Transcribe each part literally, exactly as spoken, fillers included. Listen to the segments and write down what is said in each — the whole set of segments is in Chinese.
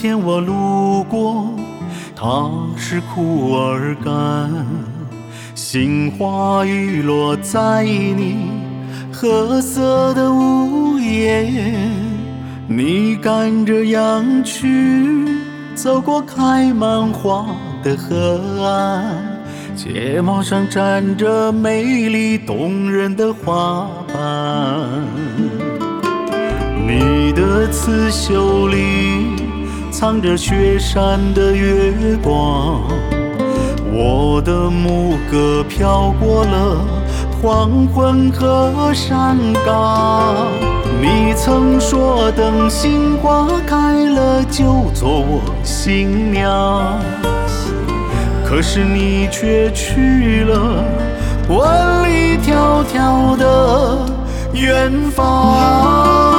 天我路过，它是枯而干，杏花雨落在你褐色的屋檐，你赶着羊去，走过开满花的河岸，睫毛上沾着美丽动人的花瓣。你的刺绣里藏着雪山的月光，我的牧歌飘过了黄昏和山岗。你曾说等杏花开了就做我新娘，可是你却去了万里迢迢的远方。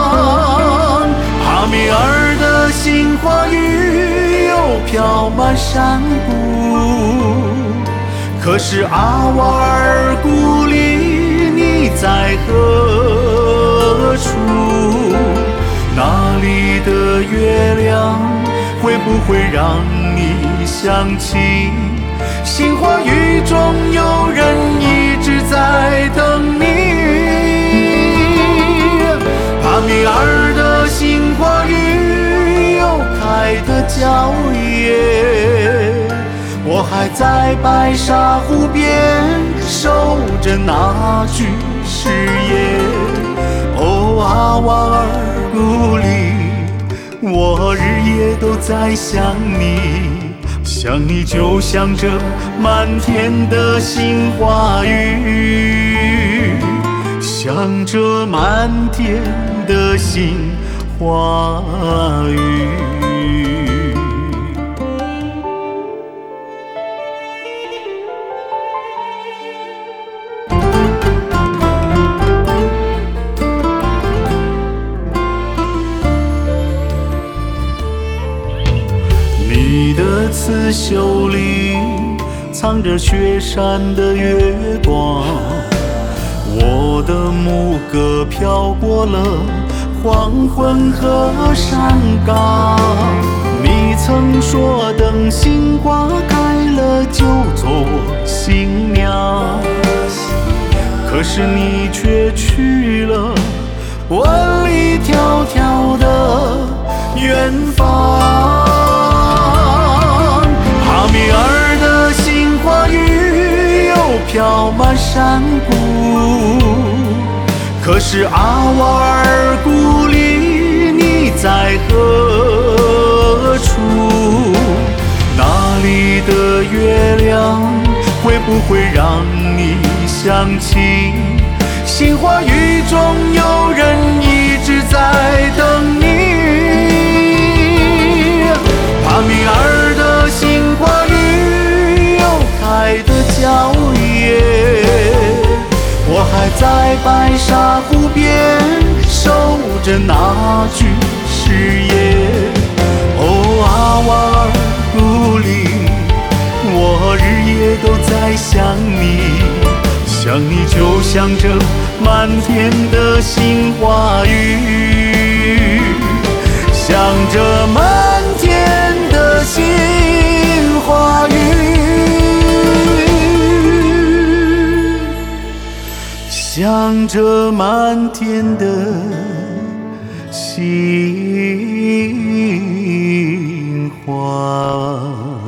帕米尔的杏花雨又飘满山谷，可是阿瓦尔谷里你在何处？那里的月亮会不会让你想起杏花雨中有人一直在等你？帕米尔的杏花雨又开得娇艳，我还在白沙湖边守着那句誓言。哦，阿瓦尔谷里，我日夜都在想你，想你就像这满天的杏花雨，像这满天的杏花雨。你的刺绣里藏着雪山的月光，我的牧歌飘过了黄昏和山岗。你曾说等杏花开了就做我新娘，可是你却去了万里迢迢的远方。帕米尔的杏花雨又飘满山谷，可是阿瓦尔谷里你在何处？那里的月亮会不会让你想起杏花雨中有人一直在等你？帕米尔的杏花雨又开得娇艳，我还在白沙湖边守着那句誓言。哦，阿瓦尔谷里，我日夜都在想你，想你就像这满天的杏花雨，像这满天的杏花雨，像这满天的杏花。